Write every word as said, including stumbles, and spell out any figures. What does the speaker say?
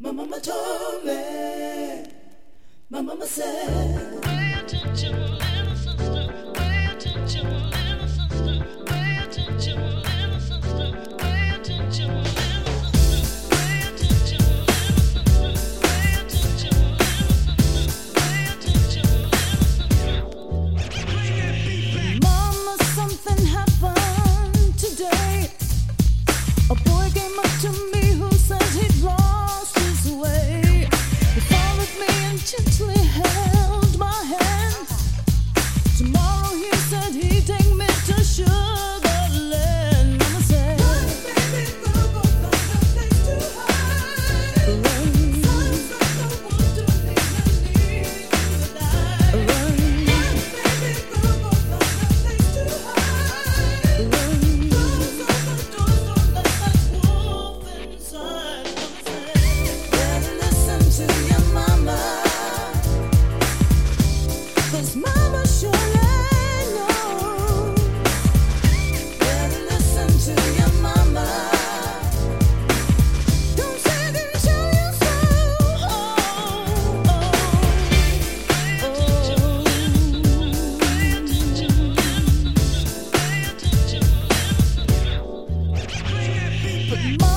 My mama told me, my mama said, pay attention, little sister, pay attention, little sister, pay attention, little sister, pay attention, little sister, pay attention, little sister, pay attention, little sister, pay attention, little sister. Mama, something happened today. A boy came up to me who said he'd lost his way. He followed me and gently held my hand. Tomorrow he said he'd take me to Sugarland. Mama said, run, baby, run, go from the place too high. Run, run, don't want to leave me, leave you die. Run, run, baby, run, go from the place too high. Run, close all the doors, don't let that wolf inside. Mama said, better listen to your mama, 'cause mama surely knows. Better listen to your mama. Don't second tell you so. Oh, oh, oh. But